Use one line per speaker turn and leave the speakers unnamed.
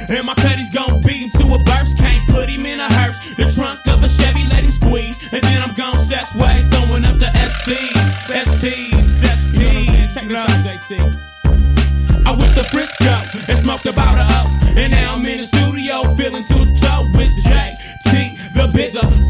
And my cutty's gon' beat him to a burst. Can't put him in a hearse. The trunk of a Chevy, let him squeeze. And then I'm gon' sex ways, throwing up the STs. Check it out, JT. I went to Frisco and smoked about a O. And now I'm in the studio feeling too toe with JT, the bigger